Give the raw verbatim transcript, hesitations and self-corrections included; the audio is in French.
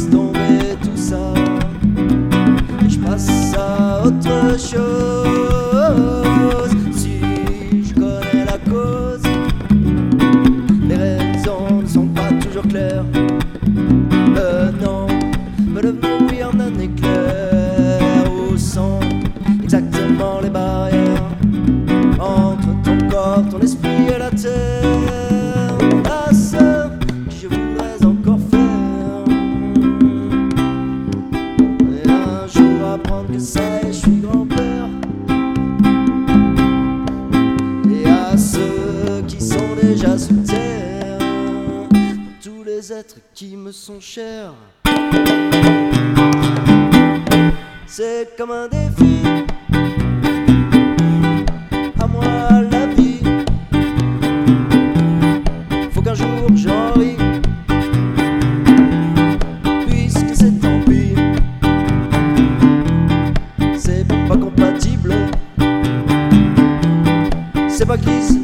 laisse tomber tout ça et je passe à autre chose. Si je connais la cause, les raisons ne sont pas toujours claires. Euh non, me devenir en un éclair où sont exactement les barrières entre ton corps, ton esprit et la terre. La sœur que je voudrais encore faire, et un jour apprendre que ça y est, je suis grand-père. Et à ceux qui sont déjà sous terre, tous les êtres qui me sont chers, c'est comme un défi. À moi la vie, faut qu'un jour j'en ris, puisque c'est tant pis, c'est pas compatible, c'est pas qu'ici